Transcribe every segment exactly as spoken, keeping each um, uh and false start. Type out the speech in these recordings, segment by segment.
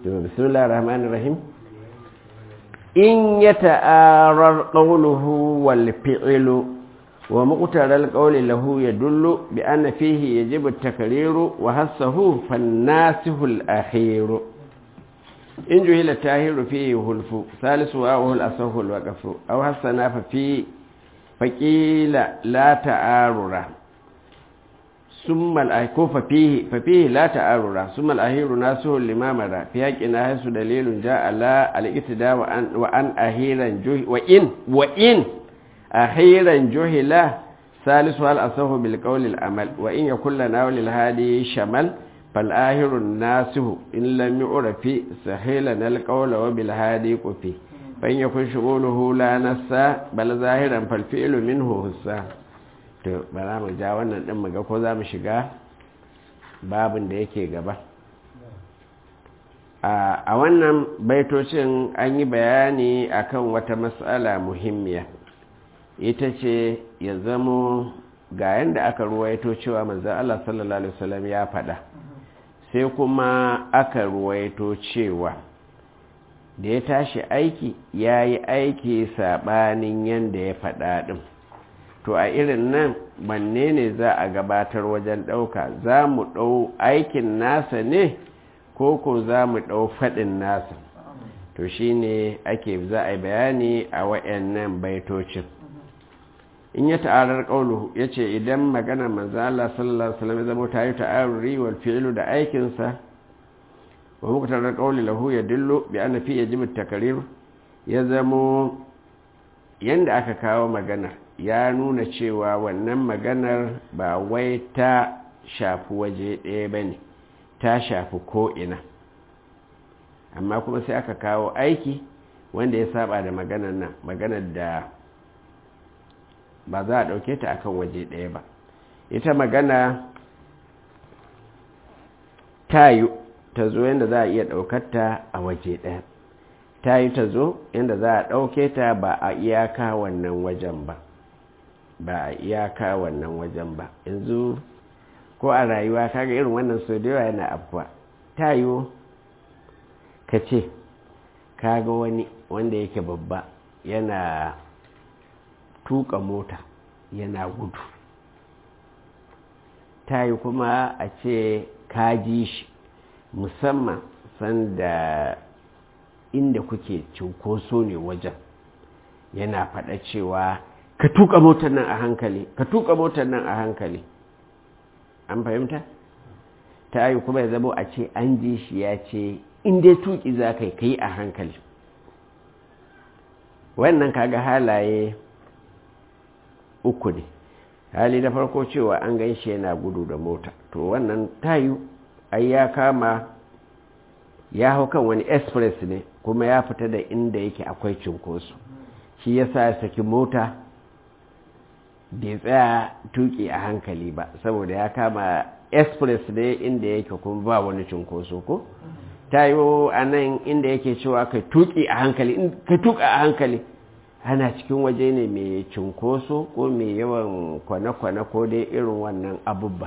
bismillahir rahmanir rahim in yata'arar qawluhu wal fi'lu wa muqtaral qawli lahu yadullu bi anna fihi yajibu at-takriru wa hassahu fan-nasihu al-akhir in juhila tahiru fihi hulfu salisu wa huwa al-asahu al-waqfu aw hasana fa fi faqila la ta'arura ثم الأهير ففيه ففيه لا تعارض ثم الأهير ناسه لما مر في حقنا حيث دليل جاء لا الاقتداء وأن وأن أهيرا جه وإن وإن أهيرا جهل ثالثها الأصح بالقول الأمل وإن يكن لنا وللهادي شمل فالآهر الناسه إن لم يعرف سهلنا القول وبالهادي كفي فإن يكن شغوله لا نسى بل ظاهرا فالفعل منه هسا to bara mu ja wannan din muga ko za mu shiga babin da yake gaba a wannan baitocin an yi bayani akan wata mas'ala muhimmiya ita ce ya zamo ga yanda aka ruwaito cewa manzon Allah sallallahu alaihi wasallam ya faɗa sai kuma aka ruwaito cewa da ya tashi aiki yayi aiki sabanin yanda ya faɗa din to a irin nan manne ne za a gabatar wajen ɗauka za mu ɗau aikin nasa ne ko ko za mu ɗau faɗin nasa to shi ne ake za a bayani a wa'yannan baitocin in ya ta'arar ƙaunu ya ce idan magana manzala sallallahu alaihi wasallam zama ta yi ta'aruri wal fi'lu da aikinsa wa muku tarar ƙauli lahu ya dillo bi ana fi ya jibi takarir ya zamo yanda aka kawo magana ya nuna cewa wannan maganar ba wai ta shafi waje ɗaya ba ne ta shafi ko'ina amma kuma sai aka kawo aiki wanda ya saba da maganar nan maganar da ba za a ɗauke ta akan waje ɗaya ba ita magana ta yi ta zo yadda za a iya ɗaukarta a waje ɗaya ta yi ta zo yadda za a ɗauke ta ba a iyaka wannan wajen ba ba a iyaka wannan wajen ba yanzu ko a rayuwa kaga irin wannan sau da yawa yana abuwa ta yiwu ka ce kaga wani wanda yake babba yana tuka mota yana gudu ta yi kuma a ce ka ji shi musamman sanda inda kuke cunkoso ne wajen yana faɗa cewa ka tuka motar nan a hankali ka tuka motar nan a hankali an fahimta ta yi kuma ya zama a ce an ji shi ya ce inda tuki za ka yi a hankali wannan kaga halaye uku ne hali na farko cewa an gan shi yana gudu da mota to wannan tayu ai ya kama ya hau kan wani express ne kuma ya fita da inda yake akwai cinkoso shi ya sa saki mota bai tsaya tuki a hankali ba saboda ya kama express ne inda yake kuma ba wani cinkoso ko ta yi a nan inda yake cewa ka tuki a hankali ka tuka a hankali ana cikin waje ne mai cinkoso ko mai yawan kwane-kwane ko dai irin wannan abubba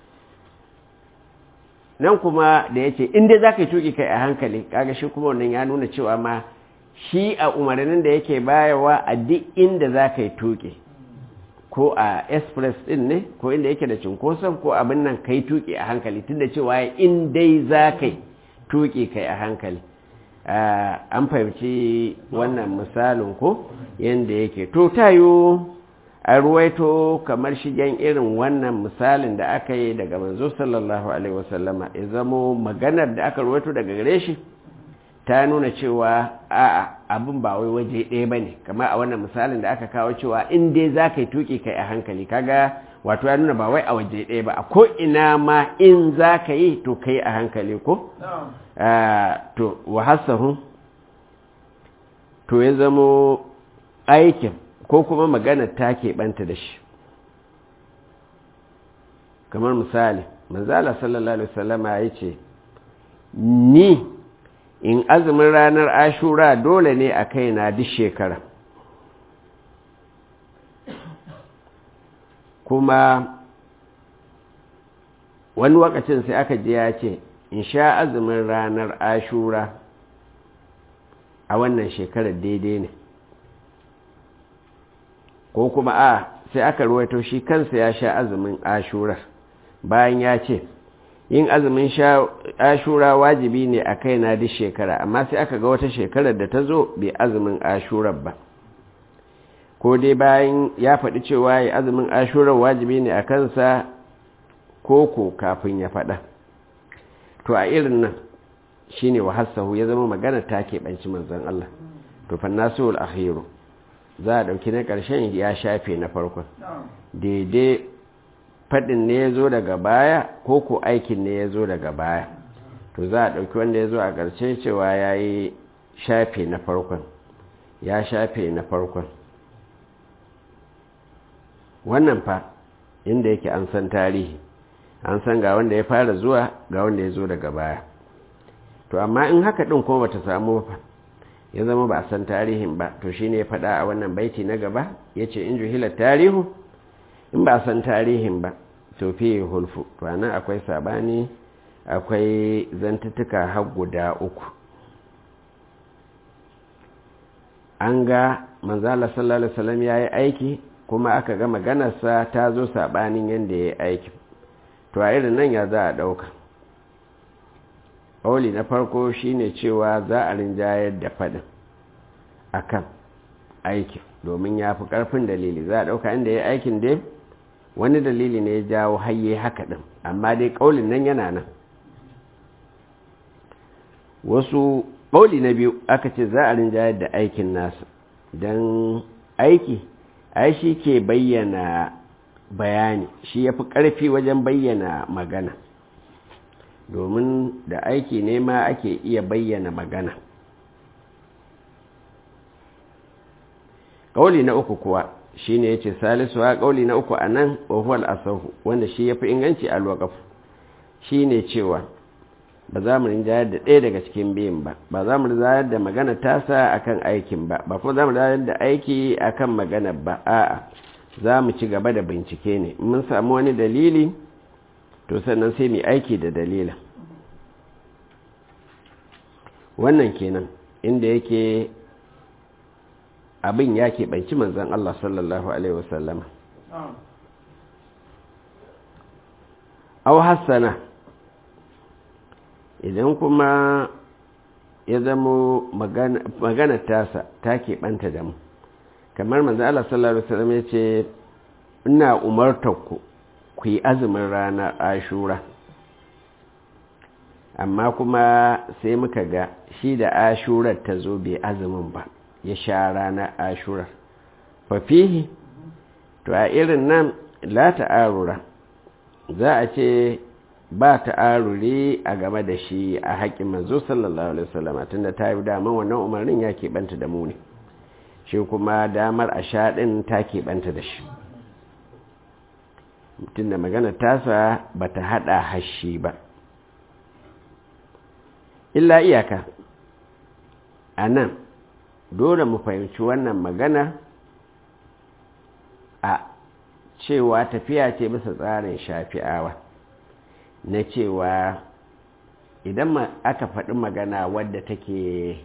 nan kuma da yake inda za ka yi tuki kai a hankali kaga shi kuma wannan ya nuna cewa ma shi a umarnin da yake bayarwa a duk inda za ka yi tuki ko a express din ne ko inda yake da cinkoson ko abin nan kai tuki a hankali tunda cewa in dai za ka yi tuki kai a hankali an fahimci wannan misalin ko yadda yake to tayo a ruwaito kamar shigen irin wannan misalin da aka yi daga manzo sallallahu alaihi wasallama ya zamo maganar da aka ruwaito daga gare shi ta nuna cewa a abin ba wai waje ɗaya ba ne kamar a wannan misalin da aka kawo cewa in dai za ka yi tuki kai a hankali kaga wato ya nuna ba wai a waje ɗaya ba a ko ina ma in za ka yi to kai a hankali ko to wahassahu to ya zamo aikin ko kuma magana ta keɓanta da shi kamar misali manzala sallallahu alaihi wasallama ya ce ni in azumin ranar ashura dole ne a kaina duk shekara kuma wani wakacin sai aka ji ya ce in sha azumin ranar ashura a wannan shekarar daidai ne ko kuma a sai aka ruwaito shi kansa ya sha azumin ashura bayan ya ce yin azumin ashura wajibi ne a kaina duk shekara amma sai aka ga wata shekarar da ta zo bai azumin ashurar ba ko dai bayan ya faɗi cewa ya azumin ashurar wajibi ne a kansa ko ko kafin ya faɗa to a irin nan shine wa hassahu ya zama magana ta keɓanci manzon Allah to fannasul akhiru za a ɗauki na ƙarshen ya shafe na farkon daidai faɗin ne ya zo daga baya ko ko aikin ne ya zo daga baya to za a ɗauki wanda ya zo a ƙarshe cewa ya yi shafe na farkon ya shafe na farkon wannan fa inda yake an san tarihi an san ga wanda ya fara zuwa ga wanda ya zo daga baya to amma in haka ɗin kuma bata samu fa ya zama ba a san tarihin ba to shine ya faɗa a wannan baiti na gaba ya ce in juhilar tarihu in ba a san tarihin ba to fiye hulfu to nan akwai sabani akwai zantuttuka har guda uku an ga manzala sallallahu alaihi wasallam ya yi aiki kuma aka ga maganarsa ta zo sabanin yadda ya yi aiki to a irin nan ya za a ɗauka ƙauli na farko shine cewa za a rinjayar da faɗin akan aikin domin ya fi ƙarfin dalili za a ɗauka inda ya yi aikin dai wani dalili ne ya jawo hayye haka ɗin amma dai ƙaulin nan yana nan wasu ƙauli na biyu aka ce za a rinjayar da aikin nasa don aiki ai shi ke bayyana bayani shi ya fi ƙarfi wajen bayyana magana domin da aiki ne ma ake iya bayyana magana ƙauli na uku kuwa shi ne ya ce salisu ha ƙauli na uku a nan wahuwal asahu wanda shi ya fi inganci a lokaf shi ne cewa ba za mu rinjayar da ɗaya daga cikin biyun ba ba za mu rinjayar da magana tasa akan aikin ba ba kuma za mu rinjayar da aiki akan magana ba a'a za mu ci gaba da bincike ne mun samu wani dalili to sannan sai mu aiki da dalilin wannan kenan inda yake abin ya keɓanci manzan Allah sallallahu alaihi wasallama au hassana idan kuma ya zamo magana tasa ta keɓanta da mu kamar manzan Allah sallallahu alaihi wasallama ya ce ina umartarku ku yi azumin ranar ashura amma kuma sai muka ga shi da ashurar ta zo bai azumin ba ya sha ranar ashurar fafihi to a irin nan la ta'arura za a ce ba ta'aruri a game da shi a haƙƙin manzo sallallahu alaihi wasallam tunda ta yi daman wannan umarnin ya keɓanta da mu ne shi kuma damar a sha ɗin ta keɓanta da shi mutum da magana tasa ba ta haɗa hashi ba illa iyaka a nan dole mu fahimci wannan magana a cewa tafiya ce bisa tsarin shafi'awa na cewa idan aka faɗi magana wadda take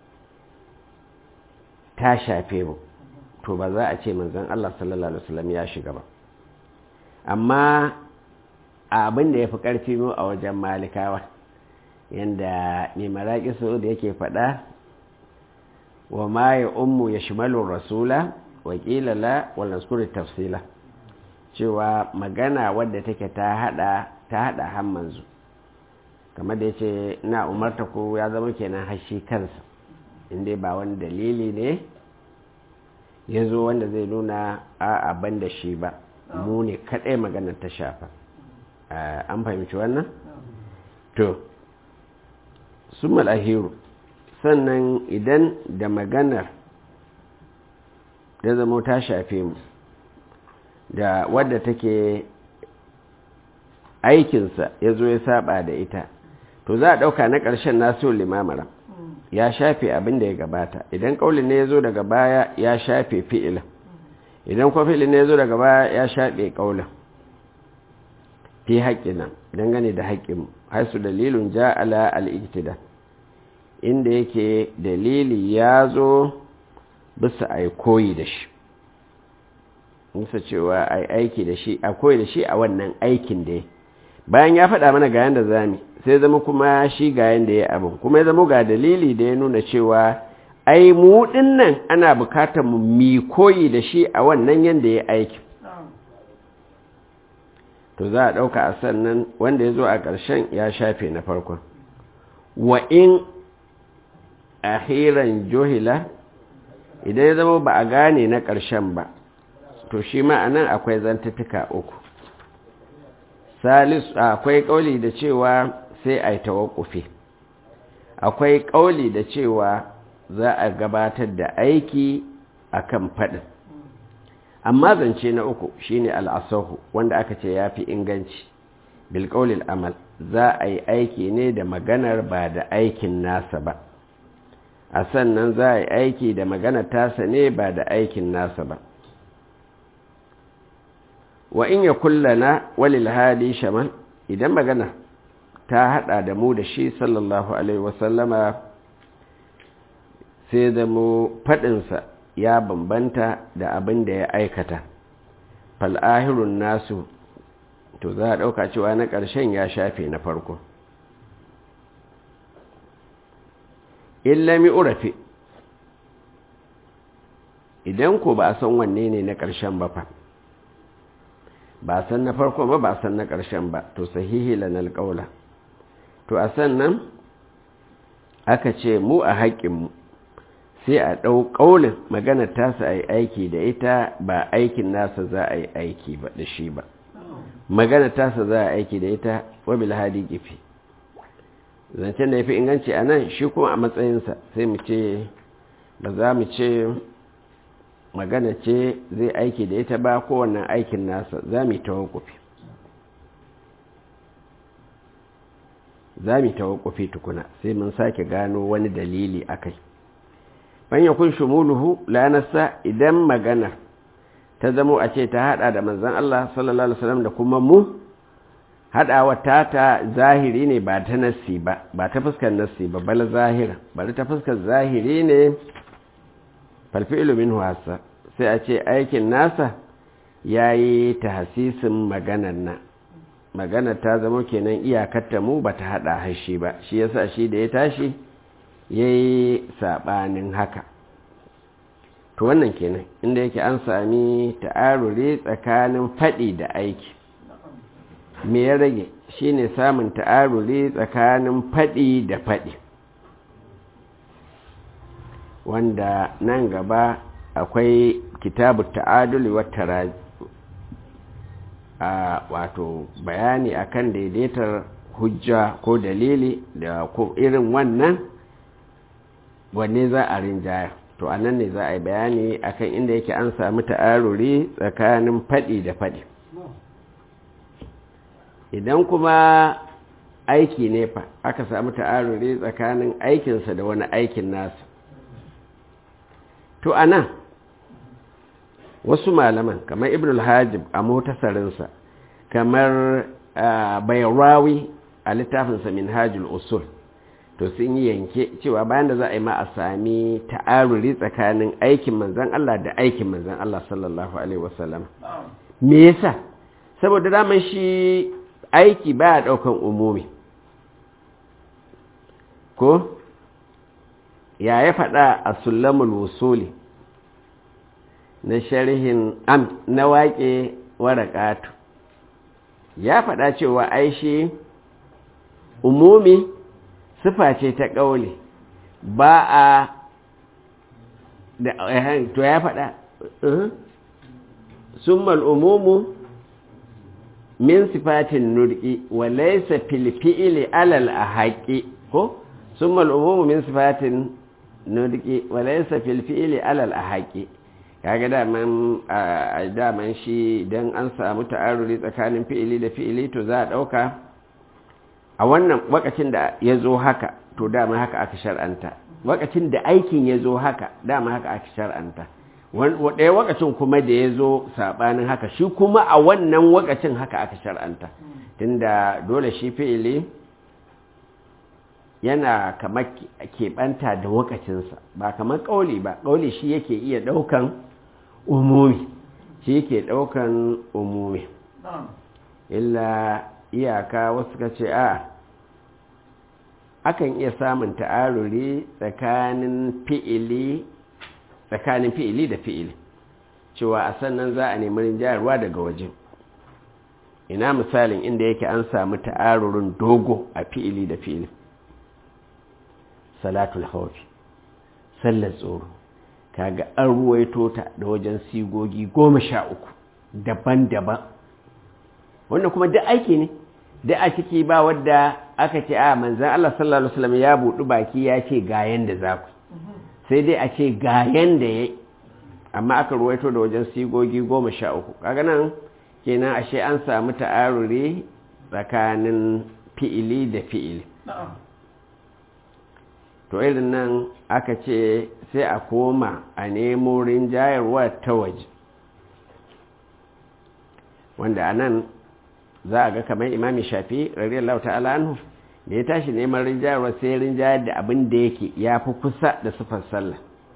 ta shafe mu to ba za a ce manzon Allah sallallahu alaihi wasallam ya shiga ba amma abin da ya fi ƙarfi mu a wajen malikawa yadda mai maraƙi su da yake faɗa wa ma ya ummu ya shimalin rasula wa ƙilala wa naskuri tafsila cewa magana wadda take ta haɗa ta haɗa hammanzu kamar da ya ce na umarta ko ya zama kenan hashi kansa inda ba wani dalili ne ya zo wanda zai nuna a abin da shi ba mu ne kaɗai maganar ta shafa an fahimci wannan? to sun malahiru sannan idan da maganar da zama ta shafe mu da wadda take aikinsa ya zo ya saba da ita to za a ɗauka na ƙarshen nasu limamara ya shafe abin da ya gabata idan ƙaulin ne ya zo daga baya ya shafe fi'ilin idan kwa fi'ilin ne ya zo daga baya ya shafe ƙaulin fi haƙƙina dangane da haƙƙinmu haisu dalilun ja ala al-ijtida inda yake dalili ya zo bisa ai koyi da shi musa cewa ai aiki da shi a koyi da shi a wannan aikin da ya bayan ya faɗa mana ga yanda zami sai zama kuma shi ga yanda ya abin kuma ya zama ga dalili da ya nuna cewa ai mu dinnan ana bukatar mu mi koyi da shi a wannan yanda ya aiki to za a ɗauka a sannan wanda ya zo a ƙarshen ya shafe na farkon wa in ahiran johila idan ya zama ba a gane na ƙarshen ba to shi ma'anan akwai zantattuka uku salis akwai ƙauli da cewa sai a yi tawakkufi akwai ƙauli da cewa za a gabatar da aiki akan faɗin amma zance na uku shine al'asahu wanda aka ce ya fi inganci bilƙaulil amal za a yi aiki ne da maganar ba da aikin nasa ba a sannan za a yi aiki da maganar tasa ne ba da aikin nasa ba wa in ya kullana walil hadi shamal idan magana ta hada da mu da shi sallallahu alaihi wasallama sai da mu faɗinsa ya bambanta da abin da ya aikata fal'ahirun nasu to za a ɗauka cewa na ƙarshen ya shafe na farko illami urafi idan ko ba a san wanne ne na ƙarshen ba fa ba san na farko ba ba san na ƙarshen ba to sahihi lanal ƙaula to a sannan aka ce mu a haƙƙinmu sai a ɗau ƙaunin magana tasa a yi aiki da ita ba aikin nasa za a yi aiki ba da shi ba magana tasa za a aiki da ita wabil hadi gifi zancen da ya fi inganci a nan shi kuma a matsayinsa sai mu ce ba za mu ce magana ce zai aiki da ita ba kowannan aikin nasa za mu yi tawakkufi za mu yi tawakkufi tukuna sai mun sake gano wani dalili a kai ban yakun shumuluhu la nasa idan magana ta zamo a ce ta hada da manzon Allah sallallahu alaihi wasallam da kuma mu hadawa ta ta zahiri ne ba ta nassi ba ba ta fuskar nassi ba bal zahira bal ta fuskar zahiri ne fal fi'lu minhu hasa sai a ce aikin nasa yayi tahsisin maganar nan maganar ta zama kenan iyakar ta mu bata hada hashi ba shi yasa shi da ya tashi yayi sabanin haka to wannan kenan inda yake an sami ta'aruri tsakanin fadi da aiki me ya rage shine samun ta'aruri tsakanin fadi da fadi wanda nan gaba akwai kitabu ta'aduli wa taraji a wato bayani akan daidaitar hujja ko dalili da ko irin wannan wanne za a rinjaya to anan ne za a yi bayani akan inda yake an samu ta'aruri tsakanin faɗi da faɗi idan kuma aiki ne fa aka samu ta'aruri tsakanin aikinsa da wani aikin nasa to anan wasu malaman kamar ibn al-hajib a mutasarinsa kamar bayrawi a littafinsa minhajul usul to sun yi yanke cewa bayan da za a yi ma a sami ta'aruri tsakanin aikin manzan Allah da aikin manzan Allah sallallahu alaihi wasallam me yasa saboda daman shi aiki baya daukan umumi ko ya ya faɗa a sulamul wusuli na sharhin am na waƙe warakatu ya faɗa cewa aishi umumi sifa ce ta ƙauli ba a da to ya faɗa summal umumu min sifatin nurki wa laysa fil fi'li alal ahaqi ko summal umumu min sifatin nurki wa laysa fil fi'li alal ahaqi kaga daman daman shi idan an samu ta'aruri tsakanin fi'ili da fi'ili to za a dauka a wannan wakacin da ya zo haka to dama haka aka shar'anta wakacin da aikin ya zo haka dama haka aka shar'anta ɗaya wakacin kuma da ya zo saɓanin haka shi kuma a wannan wakacin haka aka shar'anta tunda dole shi fi'ili yana kamar keɓanta da wakacinsa ba kamar ƙauli ba. Ƙauli shi yake iya ɗaukan umumi shi yake ɗaukan umumi illa iyaka wasu ka ce a akan iya samun ta'aruri tsakanin fi'ili tsakanin fi'ili da fi'ili cewa a sannan za a nemi rinjayarwa daga waje. Ina misalin inda yake an samu ta'arurin dogo a fi'ili da fi'ili. Salatul hawfi sallar tsoro kaga an ruwaito ta da wajen sigogi goma sha uku daban-daban wannan kuma duk aiki ne da a ciki ba wadda aka ce a manzan Allah sallallahu alaihi wasallam ya buɗu baki ya ce ga yanda za ku sai dai a ce ga yanda ya amma aka ruwaito da wajen sigogi goma sha uku kaga nan kenan ashe an samu ta'aruri tsakanin fi'ili da fi'ili. To irin nan aka ce sai a koma a nemo rinjayarwa ta waje wanda a nan za a ga kamar imami shafi radiyallahu ta'ala anhu da ya tashi neman rinjayarwa sai rinjayar da abin da yake ya fi kusa da sufar sallah.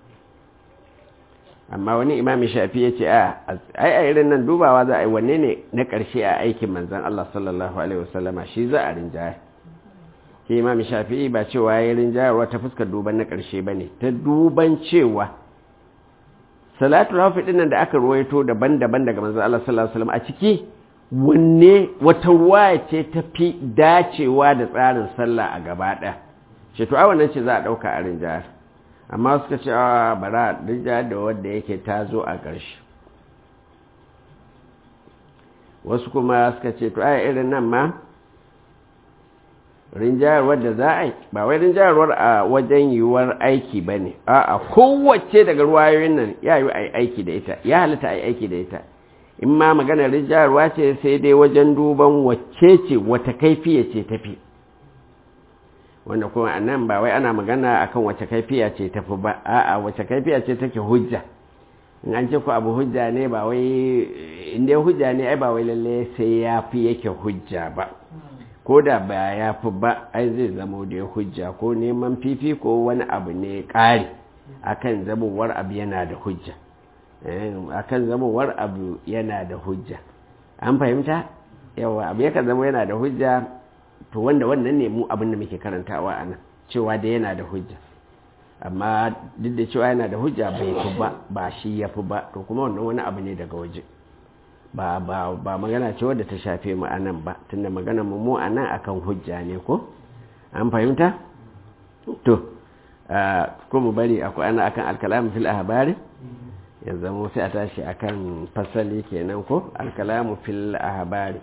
Amma wani imami shafi ya ce a a irin nan dubawa za a yi wanne ne na ƙarshe a aikin manzan Allah sallallahu alaihi wasallama shi za a rinjayar. Ke imami shafi ba cewa ya rinjayarwa ta fuskar duban na ƙarshe ba ne ta duban cewa salatul hawfi ɗin nan da aka ruwaito daban-daban daga manzan Allah sallallahu alaihi wasallam a ciki wanne wata ruwaya ce ta fi dacewa da tsarin sallah a gaba ɗaya ce to a wannan ce za a ɗauka a rinjayar. Amma suka ce a bara rinjayar da wadda yake ta zo a ƙarshe. Wasu kuma suka ce to a irin nan ma rinjayarwar da za a yi ba wai rinjayarwar a wajen yiwuwar aiki ba ne a kowace daga ruwayoyin nan ya yi aiki da ita ya halitta a yi aiki da ita in ma maganar rinjayarwa ce sai dai wajen duban wacce ce wata kaifiya ce tafi wanda kuma a nan ba wai ana magana akan wacce kaifiya ce tafi ba a'a wacce kaifiya ce take hujja in an ce ku abu hujja ne ba wai inda hujja ne ai ba wai lalle sai ya fi yake hujja ba ko da ba ya fi ba ai zai zama da hujja ko neman fifi ko wani abu ne ƙari akan zamowar abu yana da hujja akan zamowar abu yana da hujja an fahimta yawa abu yakan zama yana da hujja to wanda wannan ne mu abin da muke karantawa a nan cewa da yana da hujja amma duk da cewa yana da hujja bai fi ba ba shi ya fi ba to kuma wannan wani abu ne daga waje ba ba ba magana ce wadda ta shafe mu a nan ba tunda magana mu mu a nan akan hujja ne ko an fahimta to ko mu bari akwai ana akan alkalamu fil ahbari yanzu mu sai a tashi akan fasali kenan ko alkalamu fil ahbari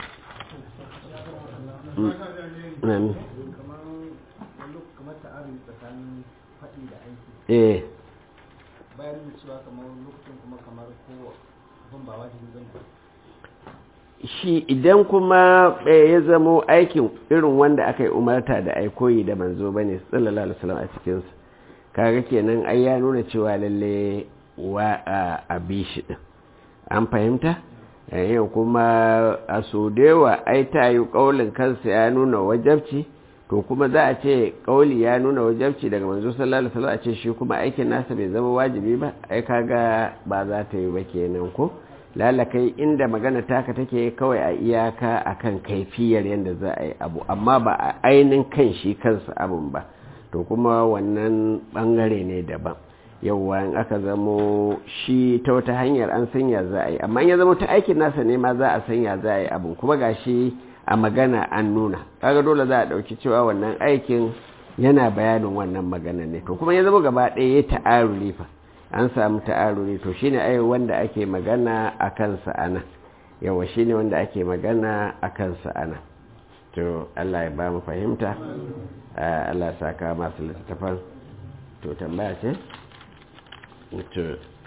amin kamar ta'arun tsakanin faɗi da aiki eh bayan cewa kamar lokacin kuma kamar ko abin ba wajibi bane shi idan kuma ya zamo aikin irin wanda aka yi umarta da aikoyi da manzo ba ne sallallahu alaihi wasallam a cikinsu kaga kenan ai ya nuna cewa lalle wa a bi shi din an fahimta yau kuma a so dewa ai ta yi kaulin kansa ya nuna wajabci to kuma za a ce kauli ya nuna wajabci daga manzo sallallahu alaihi wasallam a ce shi kuma aikin nasa bai zama wajibi ba ai kaga ba za ta yi ba kenan ko lalakai inda magana taka take kawai a iyaka akan kaifiyar yadda za a yi abu amma ba a ainin kan shi kansa abun ba to kuma wannan bangare ne daban yauwa in aka zamo shi ta wata hanyar an sanya za a yi amma ya zama ta aikin nasa ne ma za a sanya za a yi abun kuma gashi a magana an nuna kaga dole za a dauki cewa wannan aikin yana bayanin wannan magana ne to kuma ya zama gaba ɗaya ya ta'aruli fa an samu ta'aruri to shine ai wanda ake magana a kansa ana yawa shine wanda ake magana a kansa ana to Allah ya ba mu fahimta Allah ya saka masu littafan to tambaya ce to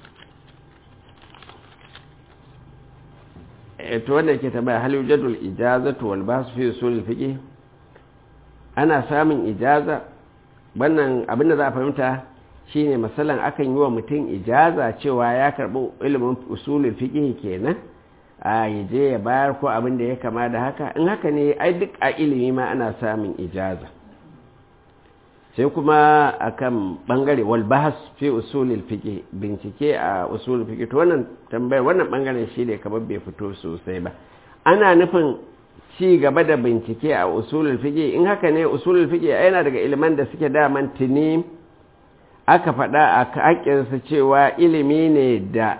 to wanda ke tambaya hal yujadul ijazatu wal bahs fi usul fiqh ana samun ijaza wannan abinda za a fahimta shine masalan akan yi wa mutum ijaza cewa ya karɓi ilimin usulul fiqh kenan a yaje ya bayar ko abin da ya kama da haka in haka ne ai duk a ilimi ma ana samun ijaza sai kuma akan bangare wal bahas fi usulil fiqh bincike a usulul fiqh to wannan tambayar wannan bangaren shi ne kamar bai fito sosai ba ana nufin ci gaba da bincike a usulul fiqh in haka ne usulul fiqh yana daga iliman da suke daman tuni aka faɗa a haƙƙinsa cewa ilimi ne da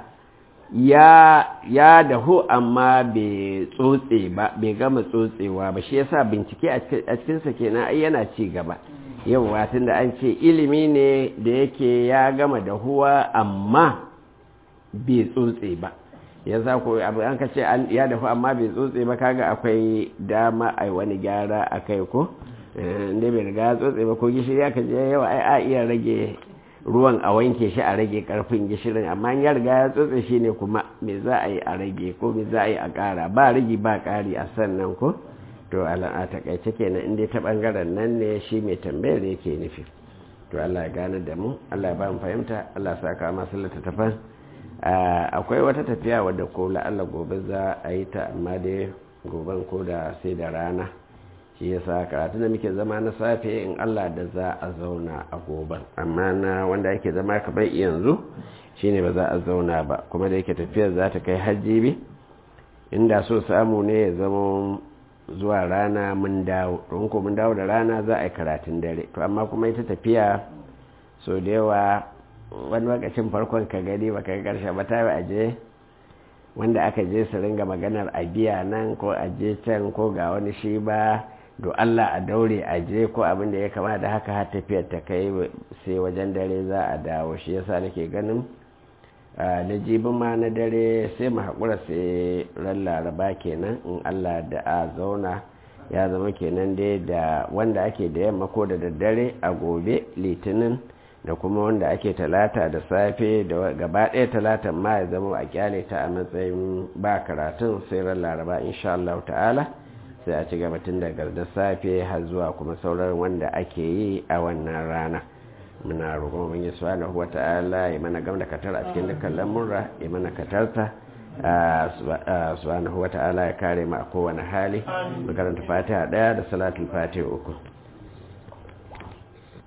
ya ya dahu amma bai tsotse ba bai gama tsotsewa ba shi yasa bincike a cikinsa kenan ai yana ci gaba yauwa tunda an ce ilimi ne da yake ya gama dahuwa amma bai tsotse ba yasa ko abu an ka ce ya dahu amma bai tsotse ba kaga akwai dama ai wani gyara akai ko inda bai riga ya tsotse ba ko gishiri aka je yawa ai a iya rage ruwan a wanke shi a rage karfin gishirin amma ya riga ya tsotse shi ne kuma me za a yi a rage ko me za a yi a ƙara ba rigi ba ƙari a sannan ko to a takaice kenan inda ta bangaren nan ne shi mai tambayar yake nufi to Allah ya gane da mu Allah ya ba mu fahimta Allah ya saka masu littattafan akwai wata tafiya wadda ko Allah gobe za a yi ta amma dai goben ko da sai da rana shi yasa karatu da muke zama na safe in Allah da za a zauna a goben amma na wanda yake zama kamar yanzu shine ba za a zauna ba kuma da yake tafiyar za ta kai hajji bi inda so samu ne ya zama zuwa rana mun dawo don ko mun dawo da rana za a yi karatun dare to amma kuma ita tafiya so da yawa wani lokacin farkon ka gani baka ga karshe ba ta yi aje wanda aka je su ringa maganar a biya nan ko aje can ko ga wani shi ba do Allah a daure aje ko abin da ya kama da haka har tafiyar ta kai sai wajen dare za a dawo shi yasa nake ganin da jibin ma na dare sai mu haƙura sai ran laraba kenan in Allah da a zauna ya zama kenan dai da wanda ake da yamma ko da daddare a gobe litinin da kuma wanda ake talata da safe da gaba ɗaya talatan ma ya zama a kyale ta a matsayin ba karatun sai ran laraba insha Allah ta'ala sai a ci gaba tun daga da safe har zuwa kuma sauran wanda ake yi a wannan rana muna roƙon mun yi subhanahu wata'ala ya mana gamda katar a cikin dukkan lamurra ya mana katarta subhanahu wata'ala ya kare mu a kowane hali mu karanta fatiha daya da salatul fatiha uku